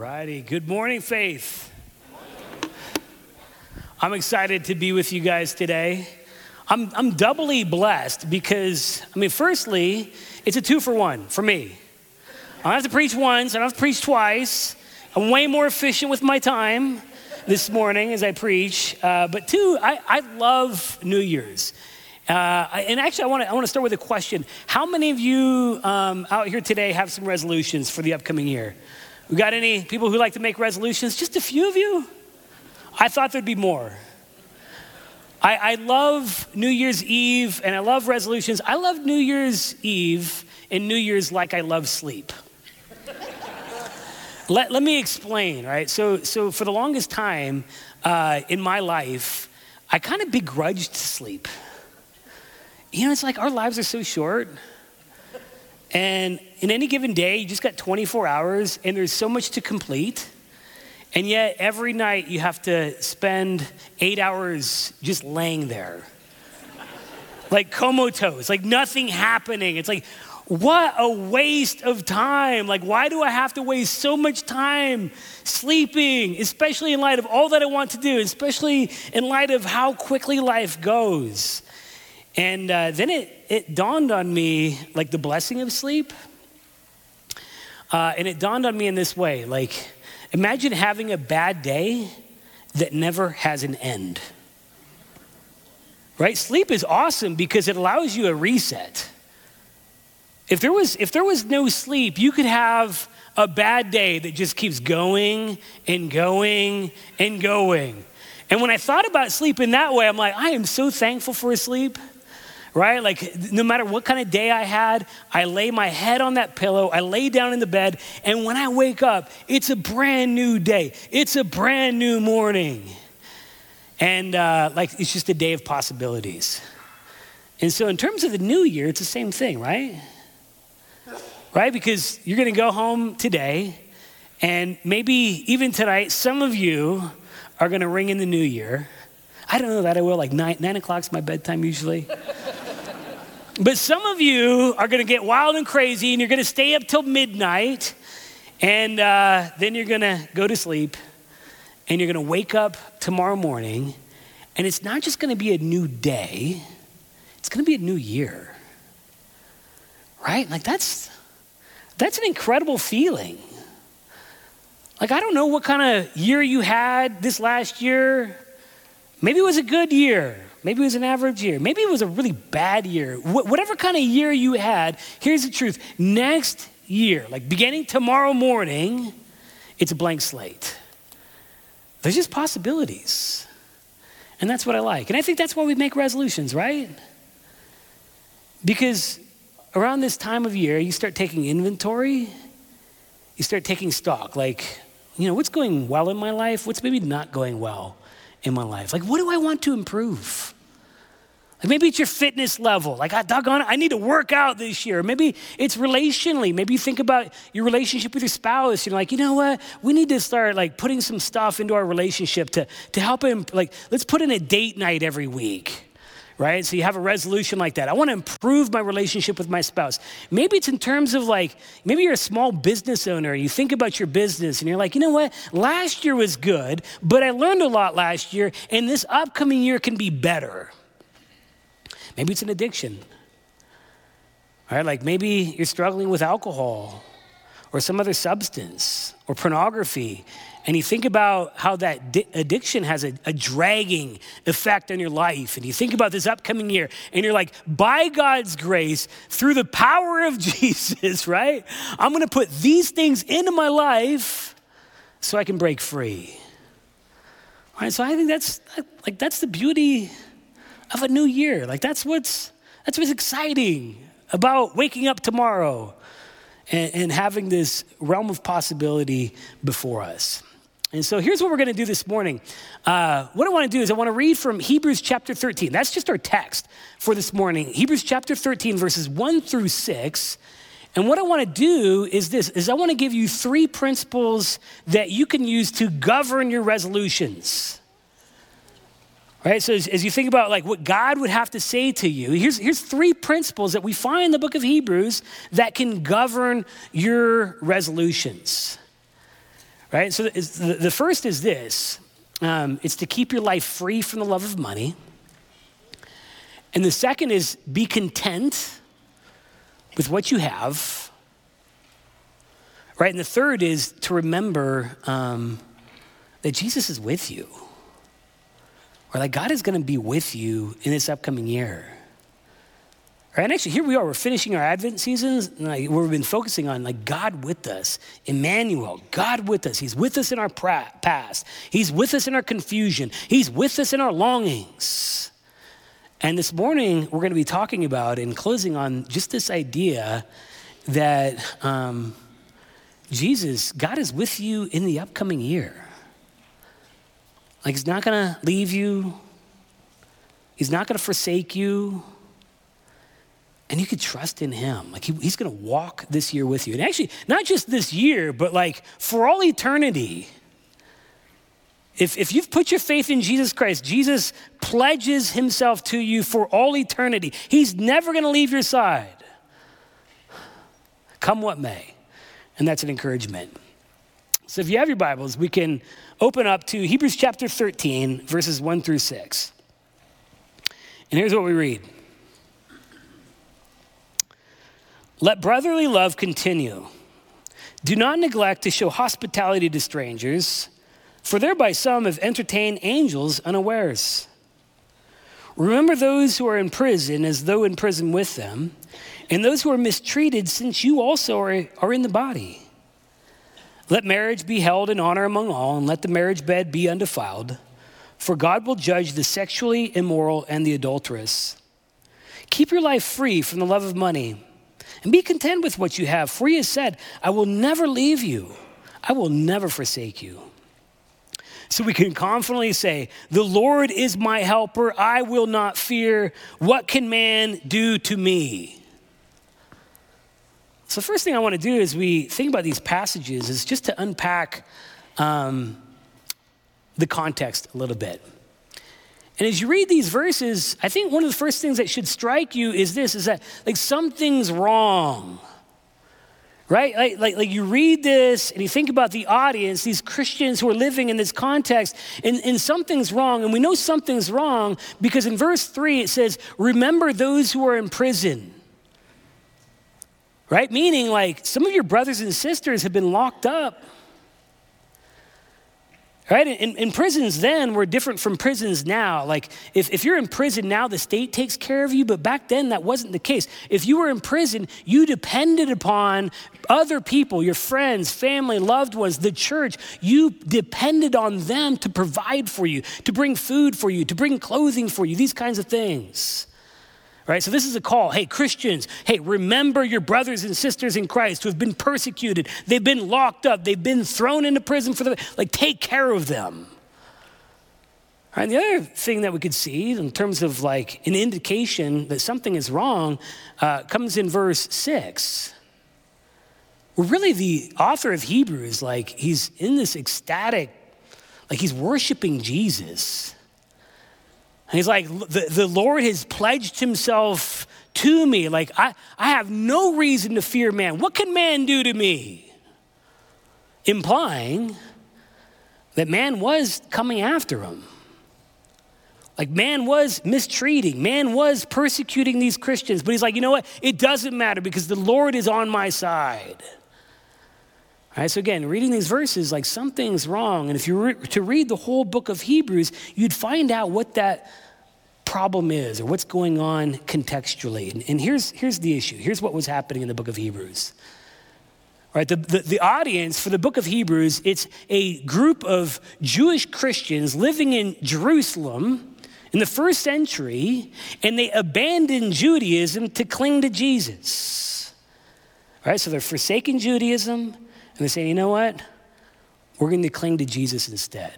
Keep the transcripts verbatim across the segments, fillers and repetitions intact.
righty. Good morning, Faith. I'm excited to be with you guys today. I'm, I'm doubly blessed because, I mean, firstly, it's a two for one for me. I don't have to preach once, I don't have to preach twice. I'm way more efficient with my time this morning as I preach. Uh, but two, I, I love New Year's. Uh, and actually, I want to I want to start with a question. How many of you um, out here today have some resolutions for the upcoming year? We got any people who like to make resolutions? Just a few of you? I thought there'd be more. I, I love New Year's Eve and I love resolutions. I love New Year's Eve and New Year's like I love sleep. let, let me explain, right? So, so for the longest time uh, in my life, I kind of begrudged sleep. You know, it's like our lives are so short. And in any given day, you just got twenty-four hours and there's so much to complete. And yet every night you have to spend eight hours just laying there. Like comatose, like nothing happening. It's like, what a waste of time. Like, why do I have to waste so much time sleeping, especially in light of all that I want to do, especially in light of how quickly life goes? And uh, then it, it dawned on me, like the blessing of sleep. Uh, and it dawned on me in this way, like, imagine having a bad day that never has an end. Right? Sleep is awesome because it allows you a reset. If there was, if there was no sleep, you could have a bad day that just keeps going and going and going. And when I thought about sleep in that way, I'm like, I am so thankful for sleep. Right? Like no matter what kind of day I had, I lay my head on that pillow, I lay down in the bed, and when I wake up, it's a brand new day. It's a brand new morning. And uh, like it's just a day of possibilities. And so in terms of the new year, it's the same thing, right? Right? Because you're gonna go home today, and maybe even tonight, some of you are gonna ring in the new year. I don't know that I will, like nine, nine o'clock's my bedtime usually. But some of you are gonna get wild and crazy and you're gonna stay up till midnight and uh, then you're gonna go to sleep and you're gonna wake up tomorrow morning and it's not just gonna be a new day, it's gonna be a new year, right? Like that's, that's an incredible feeling. Like I don't know what kind of year you had this last year. Maybe it was a good year. Maybe it was an average year. Maybe it was a really bad year. Wh- whatever kind of year you had, here's the truth. Next year, like beginning tomorrow morning, it's a blank slate. There's just possibilities. And that's what I like. And I think that's why we make resolutions, right? Because around this time of year, you start taking inventory. You start taking stock. Like, you know, what's going well in my life? What's maybe not going well in my life? Like, what do I want to improve? Like maybe it's your fitness level. Like, I doggone it, I need to work out this year. Maybe it's relationally. Maybe you think about your relationship with your spouse. You're like, you know what? We need to start like putting some stuff into our relationship to, to help him. Like, let's put in a date night every week, right? So you have a resolution like that. I want to improve my relationship with my spouse. Maybe it's in terms of like, maybe you're a small business owner. You think about your business and you're like, you know what? Last year was good, but I learned a lot last year and this upcoming year can be better. Maybe it's an addiction, all right? Like maybe you're struggling with alcohol or some other substance or pornography. And you think about how that di- addiction has a, a dragging effect on your life. And you think about this upcoming year and you're like, by God's grace, through the power of Jesus, right? I'm gonna put these things into my life so I can break free. All right, so I think that's like, that's the beauty of a new year. Like that's what's, that's what's exciting about waking up tomorrow and, and having this realm of possibility before us. And so here's what we're gonna do this morning. Uh, what I wanna do is I wanna read from Hebrews chapter thirteen. That's just our text for this morning. Hebrews chapter thirteen, verses one through six. And what I wanna do is this, is I wanna give you three principles that you can use to govern your resolutions. Right, so as, as you think about like what God would have to say to you, here's, here's three principles that we find in the book of Hebrews that can govern your resolutions. right? So the, the first is this. Um, it's to keep your life free from the love of money. And the second is be content with what you have, right? And the third is to remember um, that Jesus is with you, or like God is going to be with you in this upcoming year. Right? And actually, here we are. We're finishing our Advent seasons, like, where we've been focusing on like God with us, Emmanuel, God with us. He's with us in our pra- past. He's with us in our confusion. He's with us in our longings. And this morning, we're going to be talking about and closing on just this idea that um, Jesus, God is with you in the upcoming year. Like, he's not going to leave you. He's not going to forsake you. And you can trust in him. Like he, he's going to walk this year with you. And actually, not just this year, but like for all eternity. If, if you've put your faith in Jesus Christ, Jesus pledges himself to you for all eternity. He's never going to leave your side. Come what may. And that's an encouragement. So if you have your Bibles, we can open up to Hebrews chapter thirteen, verses one through six. And here's what we read. Let brotherly love continue. Do not neglect to show hospitality to strangers, for thereby some have entertained angels unawares. Remember those who are in prison as though in prison with them, and those who are mistreated, since you also are, are in the body. Let marriage be held in honor among all, and let the marriage bed be undefiled, for God will judge the sexually immoral and the adulterous. Keep your life free from the love of money, and be content with what you have, for he has said, I will never leave you. I will never forsake you. So we can confidently say, the Lord is my helper. I will not fear. What can man do to me? So the first thing I want to do as we think about these passages is just to unpack um, the context a little bit. And as you read these verses, I think one of the first things that should strike you is this, is that like something's wrong, right? Like, like, like you read this and you think about the audience, these Christians who are living in this context, and, and something's wrong. And we know something's wrong because in verse three, it says, remember those who are in prison, right? Meaning like some of your brothers and sisters have been locked up. Right? And, and prisons then were different from prisons now. Like if, if you're in prison now, the state takes care of you, but back then that wasn't the case. If you were in prison, you depended upon other people, your friends, family, loved ones, the church. You depended on them to provide for you, to bring food for you, to bring clothing for you, these kinds of things. Right? So this is a call. Hey, Christians, hey, remember your brothers and sisters in Christ who have been persecuted. They've been locked up. They've been thrown into prison for the, like, take care of them. Right? And the other thing that we could see in terms of like an indication that something is wrong uh, comes in verse six. Where really the author of Hebrews, like he's in this ecstatic, like he's worshiping Jesus. And he's like, the, the Lord has pledged himself to me. Like, I, I have no reason to fear man. What can man do to me? Implying that man was coming after him. Like, man was mistreating. Man was persecuting these Christians. But he's like, you know what? It doesn't matter because the Lord is on my side. All right, so again, reading these verses, like something's wrong. And if you were to read the whole book of Hebrews, you'd find out what that problem is or what's going on contextually. And, and here's, here's the issue. Here's what was happening in the book of Hebrews. All right, the, the, the audience for the book of Hebrews, it's a group of Jewish Christians living in Jerusalem in the first century, and they abandoned Judaism to cling to Jesus. All right, so they're forsaking Judaism, and they're saying, you know what? We're going to cling to Jesus instead.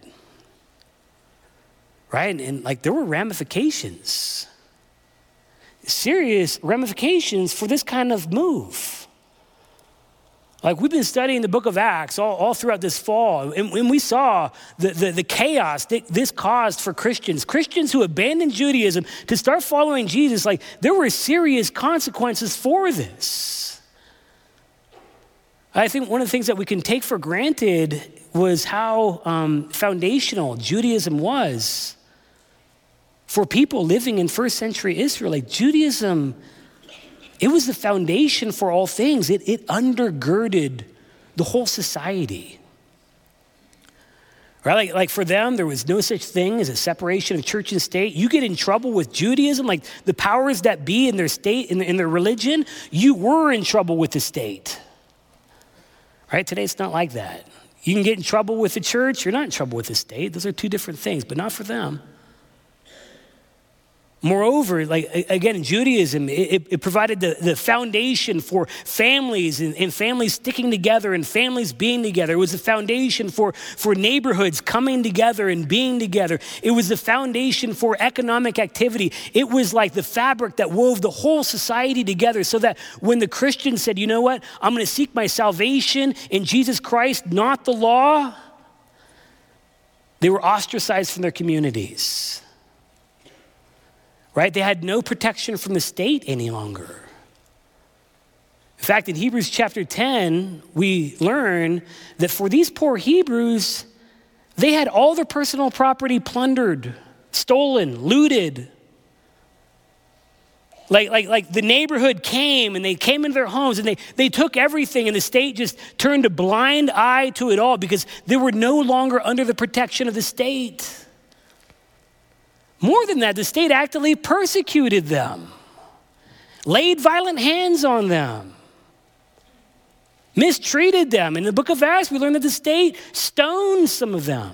Right? And, and like there were ramifications, serious ramifications for this kind of move. Like we've been studying the book of Acts all, all throughout this fall, and, and we saw the, the, the chaos that this caused for Christians. Christians who abandoned Judaism to start following Jesus, like there were serious consequences for this. I think one of the things that we can take for granted was how um, foundational Judaism was for people living in first century Israel. Like Judaism, it was the foundation for all things. It, it undergirded the whole society. Right? Like, like for them, there was no such thing as a separation of church and state. You get in trouble with Judaism, like the powers that be in their state, in, in their religion, you were in trouble with the state. Right? Today, it's not like that. You can get in trouble with the church. You're not in trouble with the state. Those are two different things, but not for them. Moreover, like again, in Judaism, it, it provided the, the foundation for families and, and families sticking together and families being together. It was the foundation for, for neighborhoods coming together and being together. It was the foundation for economic activity. It was like the fabric that wove the whole society together so that when the Christians said, you know what, I'm going to seek my salvation in Jesus Christ, not the law, they were ostracized from their communities. Right? They had no protection from the state any longer. In fact, in Hebrews chapter ten, we learn that for these poor Hebrews, they had all their personal property plundered, stolen, looted. Like, like, like the neighborhood came and they came into their homes and they, they took everything, and the state just turned a blind eye to it all because they were no longer under the protection of the state. More than that, the state actively persecuted them, laid violent hands on them, mistreated them. In the book of Acts, we learn that the state stoned some of them.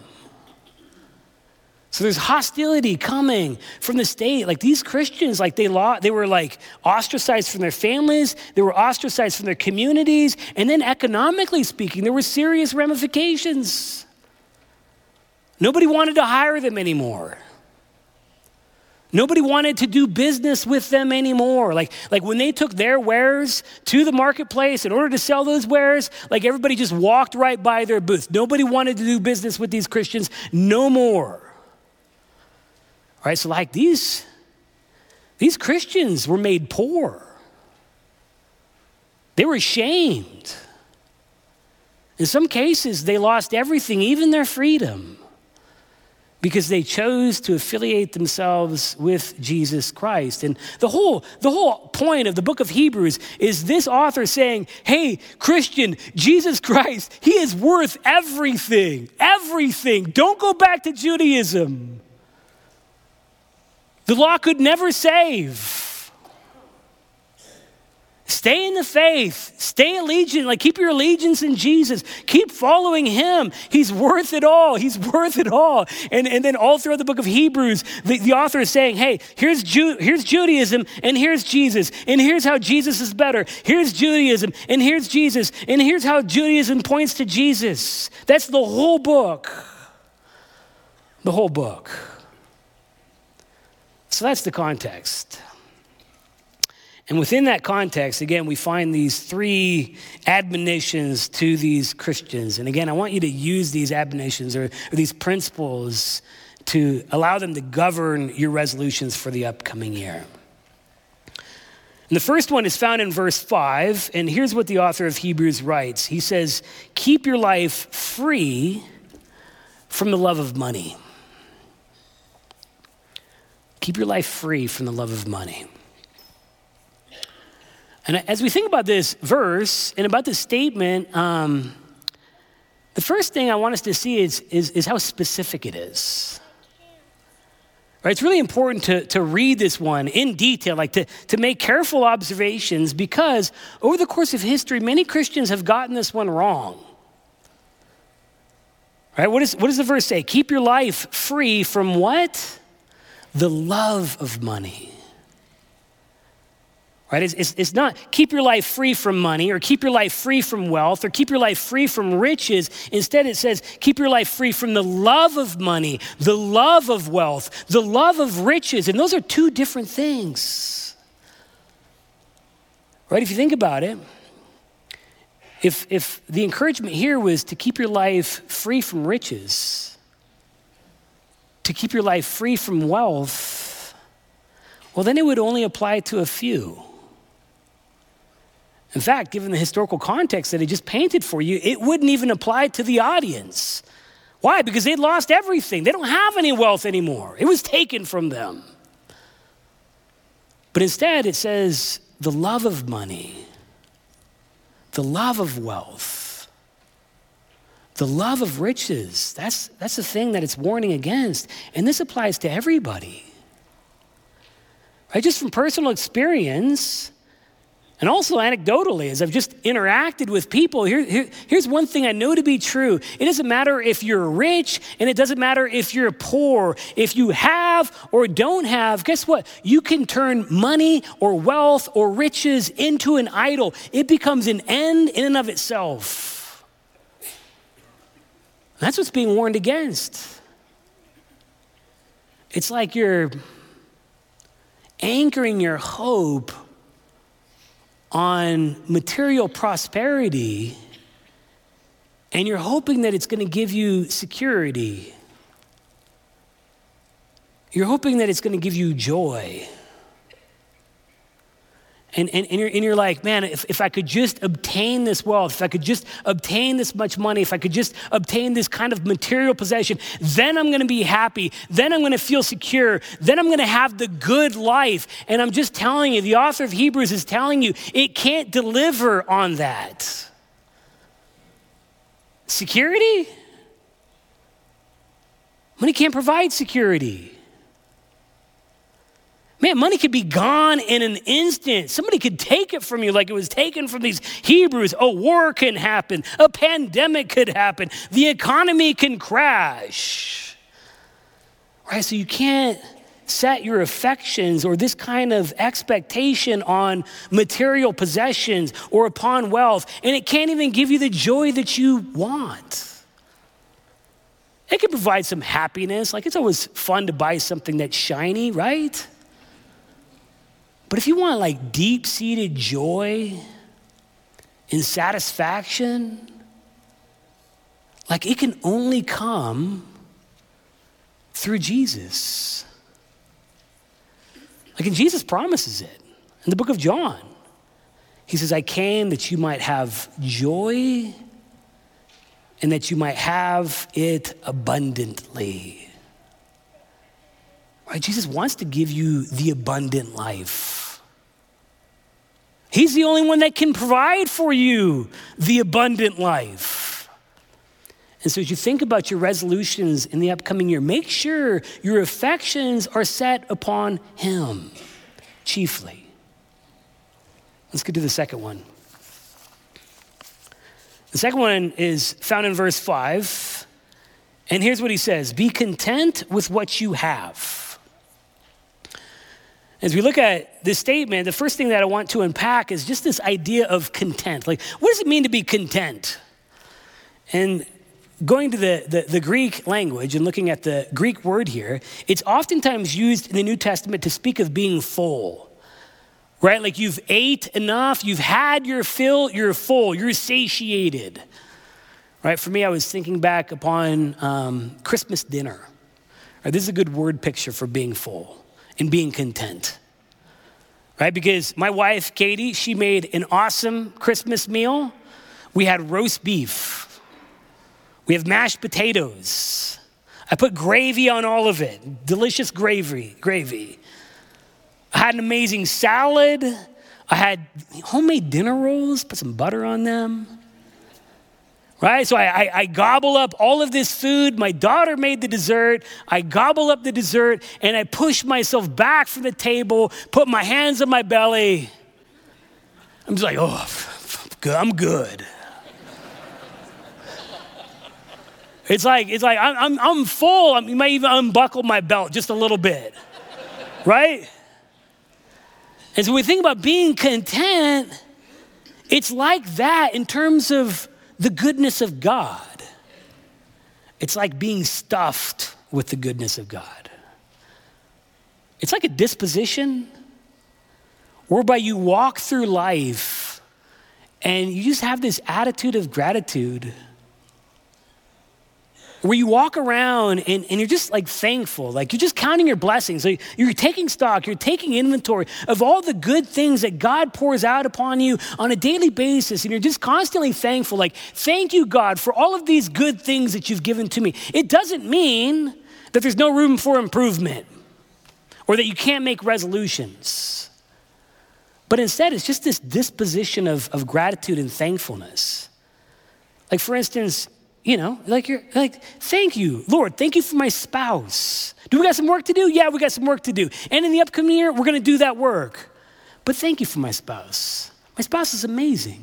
So there's hostility coming from the state. Like these Christians, like they lost, they were like ostracized from their families, they were ostracized from their communities, and then economically speaking, there were serious ramifications. Nobody wanted to hire them anymore. Nobody wanted to do business with them anymore. Like, like when they took their wares to the marketplace in order to sell those wares, like everybody just walked right by their booth. Nobody wanted to do business with these Christians no more. All right, so like these, these Christians were made poor. They were shamed. In some cases, they lost everything, even their freedom, because they chose to affiliate themselves with Jesus Christ. And the whole, the whole point of the book of Hebrews is this author saying, hey, Christian, Jesus Christ, he is worth everything, everything. Don't go back to Judaism. The law could never save. Stay in the faith. Stay allegiant. Like keep your allegiance in Jesus. Keep following him. He's worth it all. He's worth it all. And, and then all throughout the book of Hebrews, the, the author is saying, hey, here's, Ju- here's Judaism and here's Jesus. And here's how Jesus is better. Here's Judaism and here's Jesus. And here's how Judaism points to Jesus. That's the whole book. The whole book. So that's the context. And within that context, again, we find these three admonitions to these Christians. And again, I want you to use these admonitions or, or these principles to allow them to govern your resolutions for the upcoming year. And the first one is found in verse five, and here's what the author of Hebrews writes. He says, keep your life free from the love of money. Keep your life free from the love of money. And as we think about this verse and about this statement, um, the first thing I want us to see is, is, is how specific it is. Right? It's really important to, to read this one in detail, like to, to make careful observations, because over the course of history, many Christians have gotten this one wrong. Right? What, is, what does the verse say? Keep your life free from what? The love of money. Right? It's, it's, it's not keep your life free from money or keep your life free from wealth or keep your life free from riches. Instead, it says keep your life free from the love of money, the love of wealth, the love of riches. And those are two different things. Right? If you think about it, if, if the encouragement here was to keep your life free from riches, to keep your life free from wealth, well, then it would only apply to a few. In fact, given the historical context that I just painted for you, it wouldn't even apply to the audience. Why? Because they'd lost everything. They don't have any wealth anymore. It was taken from them. But instead, it says the love of money, the love of wealth, the love of riches. That's, that's the thing that it's warning against. And this applies to everybody. Right? Just from personal experience, and also anecdotally, as I've just interacted with people, here, here, here's one thing I know to be true. It doesn't matter if you're rich, and it doesn't matter if you're poor. If you have or don't have, guess what? You can turn money or wealth or riches into an idol. It becomes an end in and of itself. That's what's being warned against. It's like you're anchoring your hope on material prosperity, and you're hoping that it's going to give you security. You're hoping that it's going to give you joy. And, and, and, you're, and you're like, man, if, if I could just obtain this wealth, if I could just obtain this much money, if I could just obtain this kind of material possession, then I'm going to be happy. Then I'm going to feel secure. Then I'm going to have the good life. And I'm just telling you, the author of Hebrews is telling you, it can't deliver on that. Security? Money can't provide security. Man, money could be gone in an instant. Somebody could take it from you like it was taken from these Hebrews. A war can happen. A pandemic could happen. The economy can crash. Right? So you can't set your affections or this kind of expectation on material possessions or upon wealth, and it can't even give you the joy that you want. It can provide some happiness. Like, it's always fun to buy something that's shiny, right? But if you want like deep-seated joy and satisfaction, like it can only come through Jesus. Like, and Jesus promises it in the book of John. He says, I came that you might have joy and that you might have it abundantly. Right? Jesus wants to give you the abundant life. He's the only one that can provide for you the abundant life. And so as you think about your resolutions in the upcoming year, make sure your affections are set upon him chiefly. Let's get to the second one. The second one is found in verse five. And here's what he says: be content with what you have. As we look at this statement, the first thing that I want to unpack is just this idea of content. Like, what does it mean to be content? And going to the, the, the Greek language and looking at the Greek word here, it's oftentimes used in the New Testament to speak of being full, right? Like you've ate enough, you've had your fill, you're full, you're satiated, right? For me, I was thinking back upon um, Christmas dinner. Right, this is a good word picture for being full and being content, right? Because my wife, Katie, she made an awesome Christmas meal. We had roast beef. We have mashed potatoes. I put gravy on all of it, delicious gravy, gravy. I had an amazing salad. I had homemade dinner rolls, put some butter on them. Right? So I, I, I gobble up all of this food. My daughter made the dessert. I gobble up the dessert and I push myself back from the table, put my hands on my belly. I'm just like, oh, I'm good. It's like, it's like I'm, I'm, I'm full. I might even unbuckle my belt just a little bit, right? And so when we think about being content, it's like that in terms of the goodness of God. It's like being stuffed with the goodness of God. It's like a disposition whereby you walk through life and you just have this attitude of gratitude. where you walk around and, and you're just like thankful, like you're just counting your blessings. Like you're taking stock, you're taking inventory of all the good things that God pours out upon you on a daily basis. And you're just constantly thankful, like, thank you, God, for all of these good things that you've given to me. It doesn't mean that there's no room for improvement or that you can't make resolutions. But instead, it's just this disposition of, of gratitude and thankfulness. Like, for instance, you know, like you're like, thank you, Lord, thank you for my spouse. Do we got some work to do? Yeah, we got some work to do. And in the upcoming year, we're going to do that work. But thank you for my spouse. My spouse is amazing.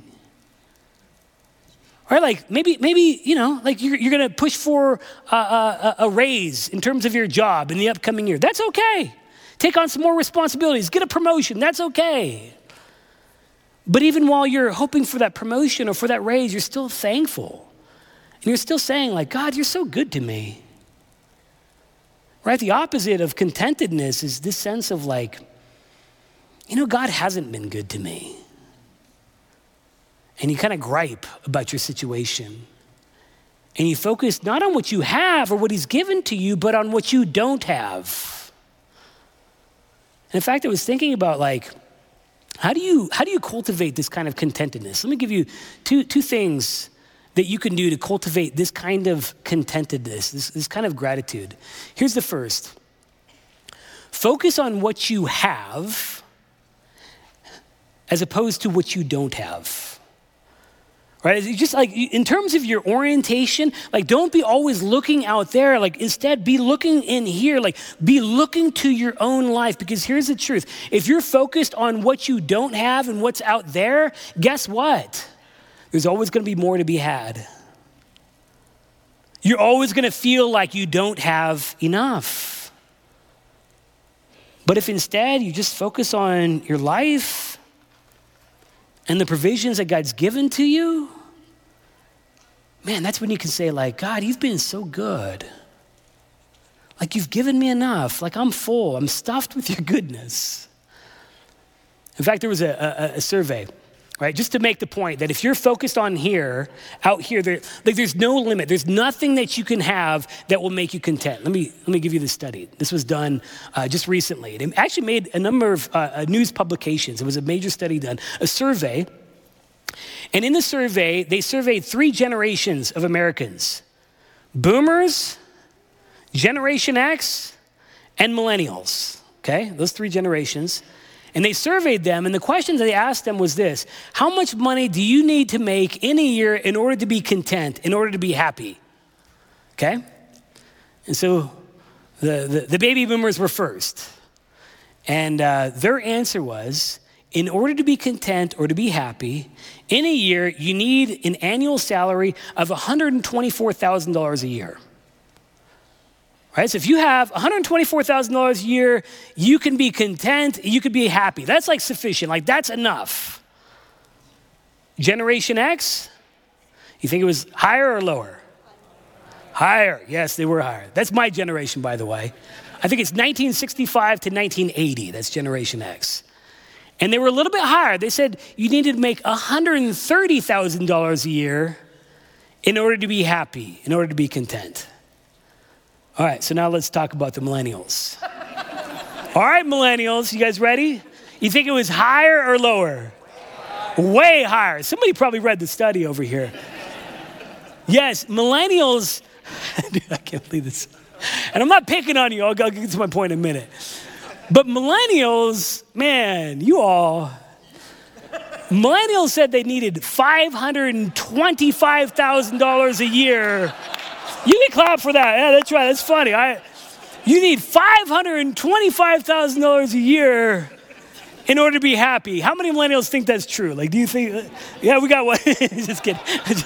Or like maybe, maybe you know, like you're, you're going to push for a, a, a raise in terms of your job in the upcoming year. That's okay. Take on some more responsibilities. Get a promotion. That's okay. But even while you're hoping for that promotion or for that raise, you're still thankful. And you're still saying, like, God, you're so good to me. Right? The opposite of contentedness is this sense of like, you know, God hasn't been good to me. And you kind of gripe about your situation. And you focus not on what you have or what he's given to you, but on what you don't have. And in fact, I was thinking about like, how do you how do you cultivate this kind of contentedness? Let me give you two two things that you can do to cultivate this kind of contentedness, this, this kind of gratitude. Here's the first. Focus on what you have as opposed to what you don't have. Right? It's just like in terms of your orientation, like don't be always looking out there. Like instead be looking in here, like be looking to your own life. Because here's the truth. If you're focused on what you don't have and what's out there, guess what? There's always going to be more to be had. You're always going to feel like you don't have enough. But if instead you just focus on your life and the provisions that God's given to you, man, that's when you can say like, God, you've been so good. Like you've given me enough. Like I'm full. I'm stuffed with your goodness. In fact, there was a, a, a survey. Right? Just to make the point that if you're focused on here, out here, there, like there's no limit. There's nothing that you can have that will make you content. Let me let me give you this study. This was done uh, just recently. It actually made a number of uh, news publications. It was a major study done, a survey. And in the survey, they surveyed three generations of Americans: boomers, Generation X, and millennials. Okay, those three generations. And they surveyed them, and the questions they asked them was this: how much money do you need to make in a year in order to be content, in order to be happy? Okay? And so the, the, the baby boomers were first. And uh, their answer was, in order to be content or to be happy, in a year, you need an annual salary of one hundred twenty-four thousand dollars a year. Right? So if you have one hundred twenty-four thousand dollars a year, you can be content, you could be happy. That's like sufficient, like that's enough. Generation X, you think it was higher or lower? Higher, yes, they were higher. That's my generation, by the way. I think it's nineteen sixty-five to nineteen eighty, that's Generation X. And they were a little bit higher. They said you needed to make one hundred thirty thousand dollars a year in order to be happy, in order to be content. All right, so now let's talk about the millennials. All right, millennials, you guys ready? You think it was higher or lower? Way higher. Somebody probably read the study over here. Yes, millennials, dude, I can't believe this. And I'm not picking on you, I'll, I'll get to my point in a minute. But millennials, man, you all, millennials said they needed five hundred twenty-five thousand dollars a year. You can clap for that. Yeah, that's right. That's funny. I, you need five hundred twenty-five thousand dollars a year in order to be happy. How many millennials think that's true? Like, do you think? Yeah, we got one. Just kidding.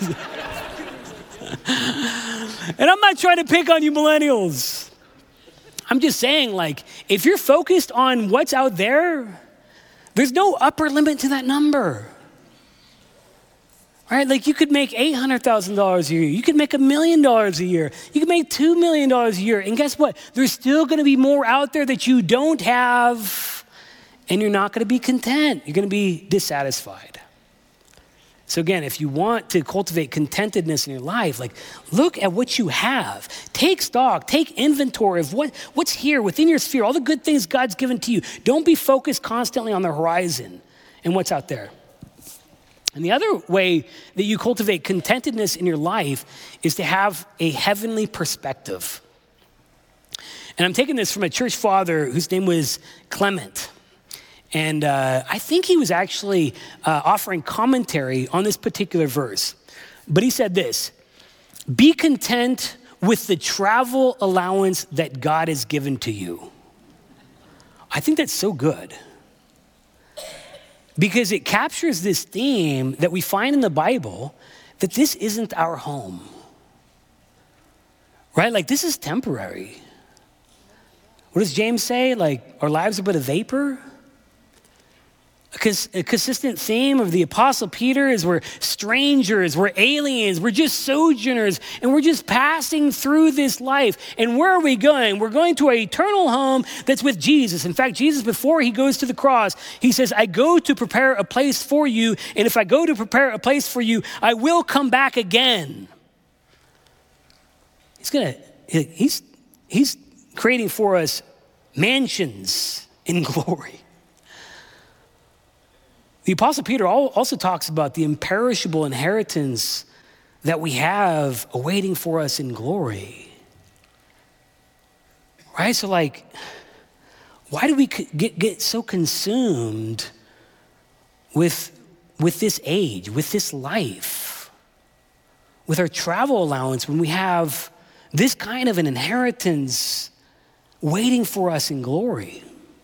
And I'm not trying to pick on you millennials. I'm just saying, like, if you're focused on what's out there, there's no upper limit to that number. Right? Like you could make eight hundred thousand dollars a year. You could make a million dollars a year. You could make two million dollars a year. And guess what? There's still going to be more out there that you don't have, and you're not going to be content. You're going to be dissatisfied. So again, if you want to cultivate contentedness in your life, like look at what you have. Take stock, take inventory of what, what's here within your sphere, all the good things God's given to you. Don't be focused constantly on the horizon and what's out there. And the other way that you cultivate contentedness in your life is to have a heavenly perspective. And I'm taking this from a church father whose name was Clement. And uh, I think he was actually uh, offering commentary on this particular verse. But he said this: be content with the travel allowance that God has given to you. I think that's so good. Because it captures this theme that we find in the Bible that this isn't our home. Right? Like this is temporary. What does James say? Like our lives are but a vapor? A consistent theme of the Apostle Peter is we're strangers, we're aliens, we're just sojourners, and we're just passing through this life. And where are we going? We're going to an eternal home that's with Jesus. In fact, Jesus, before he goes to the cross, he says, I go to prepare a place for you, and if I go to prepare a place for you, I will come back again. He's gonna, he's, he's creating for us mansions in glory. The Apostle Peter also talks about the imperishable inheritance that we have awaiting for us in glory. Right? So like, why do we get, get so consumed with, with this age, with this life, with our travel allowance when we have this kind of an inheritance waiting for us in glory?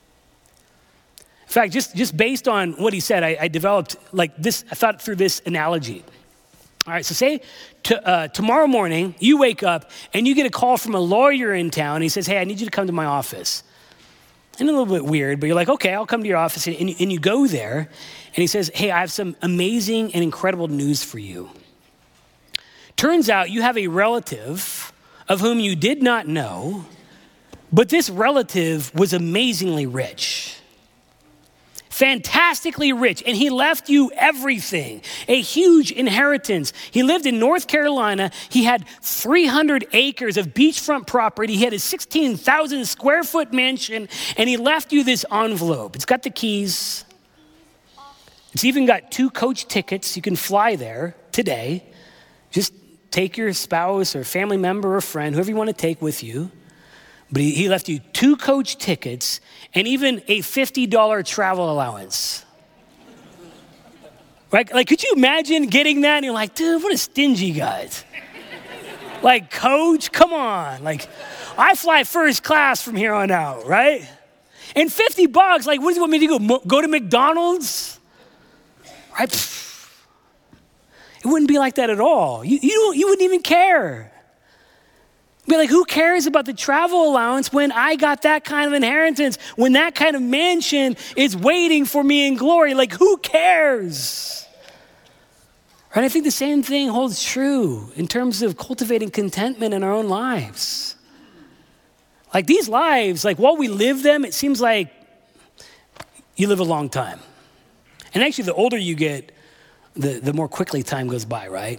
In fact, just, just based on what he said, I, I developed like this, I thought through this analogy. All right, so say to, uh, tomorrow morning, you wake up and you get a call from a lawyer in town. And he says, hey, I need you to come to my office. And a little bit weird, but you're like, okay, I'll come to your office. And, and, and you go there and he says, hey, I have some amazing and incredible news for you. Turns out you have a relative of whom you did not know, but this relative was amazingly rich. Fantastically rich, and he left you everything, a huge inheritance. He lived in North Carolina. He had three hundred acres of beachfront property. He had a sixteen thousand square foot mansion, and he left you this envelope. It's got the keys. It's even got two coach tickets. You can fly there today. Just take your spouse or family member or friend, whoever you want to take with you. But he, he left you two coach tickets and even a fifty dollars travel allowance. Right? Like, could you imagine getting that? And you're like, dude, what a stingy guy. Like, coach, come on. Like, I fly first class from here on out, right? And fifty bucks, like, what does he want me to go? Go to McDonald's? Right? It wouldn't be like that at all. You, you, don't, you wouldn't even care. Be like, who cares about the travel allowance when I got that kind of inheritance, when that kind of mansion is waiting for me in glory? Like, who cares? Right? I think the same thing holds true in terms of cultivating contentment in our own lives. Like these lives, like while we live them, it seems like you live a long time. And actually, the older you get, the, the more quickly time goes by, right?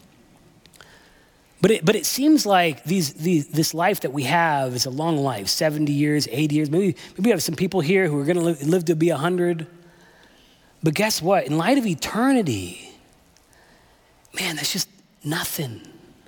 But it, but it seems like these, these this life that we have is a long life, seventy years, eighty years. Maybe, maybe we have some people here who are going to live, live to be one hundred. But guess what? In light of eternity, man, that's just nothing.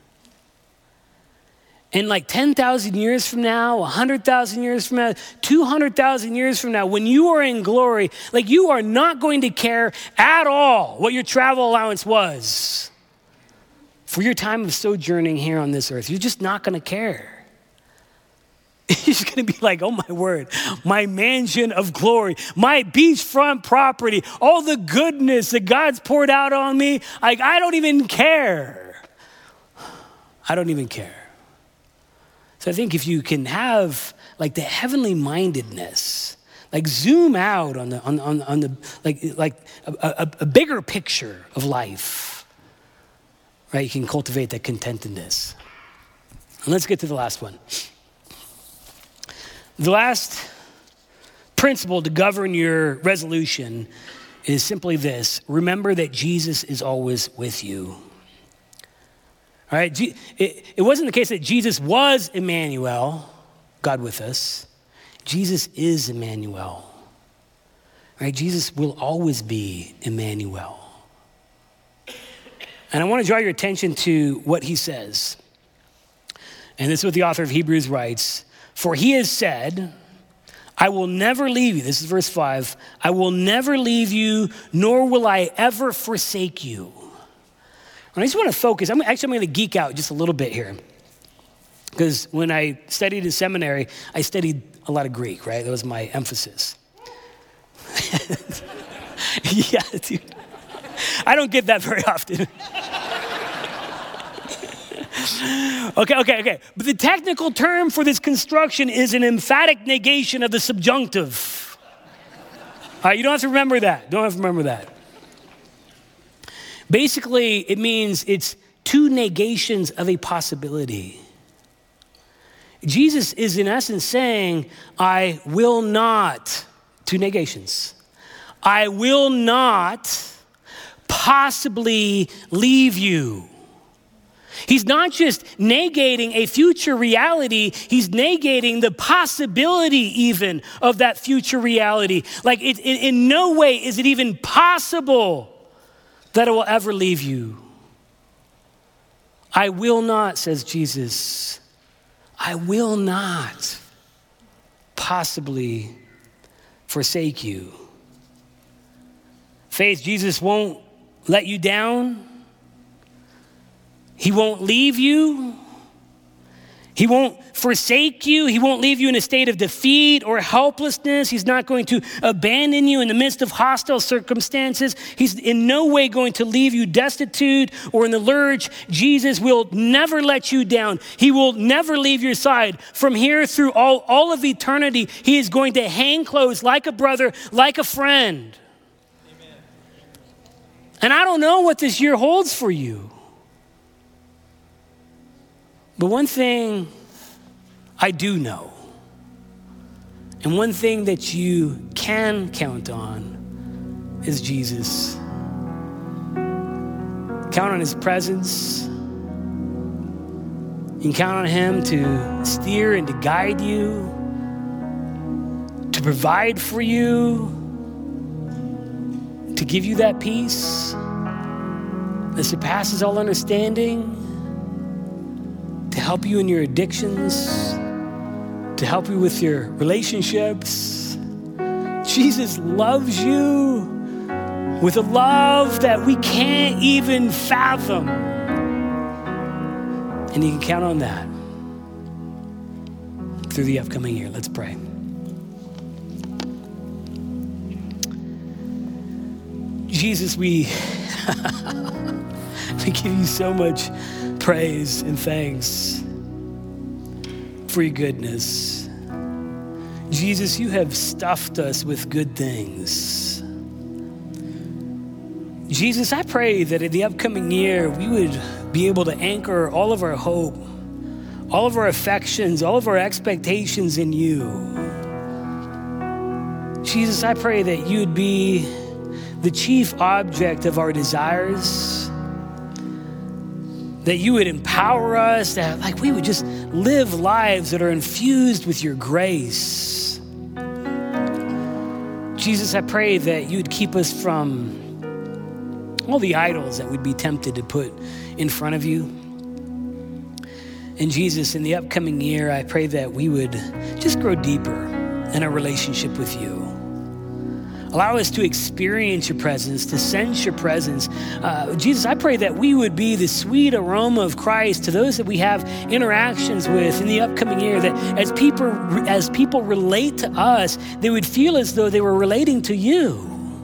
And like ten thousand years from now, one hundred thousand years from now, two hundred thousand years from now, when you are in glory, like you are not going to care at all what your travel allowance was. For your time of sojourning here on this earth, you're just not going to care. You're just going to be like, oh my word, my mansion of glory, my beachfront property, all the goodness that God's poured out on me. Like, I don't even care. I don't even care. So I think if you can have like the heavenly mindedness, like zoom out on the on on, on the like like a, a, a bigger picture of life. Right, you can cultivate that contentedness. And let's get to the last one. The last principle to govern your resolution is simply this: remember that Jesus is always with you. All right, it, it wasn't the case that Jesus was Emmanuel, God with us. Jesus is Emmanuel. All right, Jesus will always be Emmanuel. And I want to draw your attention to what he says. And this is what the author of Hebrews writes. For he has said, I will never leave you. This is verse five. I will never leave you, nor will I ever forsake you. And I just want to focus. I'm actually I'm going to geek out just a little bit here. Because when I studied in seminary, I studied a lot of Greek, right? That was my emphasis. Yeah, dude. I don't get that very often. Okay, okay, okay. But the technical term for this construction is an emphatic negation of the subjunctive. All right, you don't have to remember that. Don't have to remember that. Basically, it means it's two negations of a possibility. Jesus is in essence saying, I will not, two negations. I will not possibly leave you. He's not just negating a future reality, he's negating the possibility even of that future reality. Like it, it, in no way is it even possible that it will ever leave you. I will not, says Jesus, I will not possibly forsake you. Faith, Jesus won't let you down. He won't leave you. He won't forsake you. He won't leave you in a state of defeat or helplessness. He's not going to abandon you in the midst of hostile circumstances. He's in no way going to leave you destitute or in the lurch. Jesus will never let you down. He will never leave your side. From here through all, all of eternity, he is going to hang close like a brother, like a friend. Amen. And I don't know what this year holds for you. But one thing I do know, and one thing that you can count on is Jesus. Count on his presence. You can count on him to steer and to guide you, to provide for you, to give you that peace that surpasses all understanding, to help you in your addictions, to help you with your relationships. Jesus loves you with a love that we can't even fathom. And you can count on that through the upcoming year. Let's pray. Jesus, we, we give you so much praise and thanks for your goodness. Jesus, you have stuffed us with good things. Jesus, I pray that in the upcoming year, we would be able to anchor all of our hope, all of our affections, all of our expectations in you. Jesus, I pray that you'd be the chief object of our desires, that you would empower us, that like we would just live lives that are infused with your grace. Jesus, I pray that you'd keep us from all the idols that we'd be tempted to put in front of you. And Jesus, in the upcoming year, I pray that we would just grow deeper in our relationship with you. Allow us to experience your presence, to sense your presence. Uh, Jesus, I pray that we would be the sweet aroma of Christ to those that we have interactions with in the upcoming year, that as people, as people relate to us, they would feel as though they were relating to you.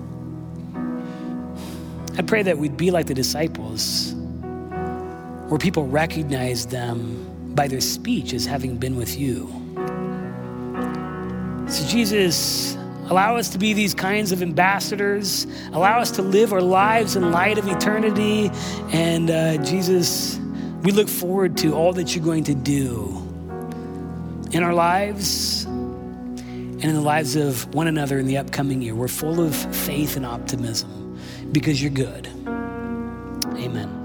I pray that we'd be like the disciples, where people recognize them by their speech as having been with you. So Jesus, allow us to be these kinds of ambassadors. Allow us to live our lives in light of eternity. And uh, Jesus, we look forward to all that you're going to do in our lives and in the lives of one another in the upcoming year. We're full of faith and optimism because you're good. Amen.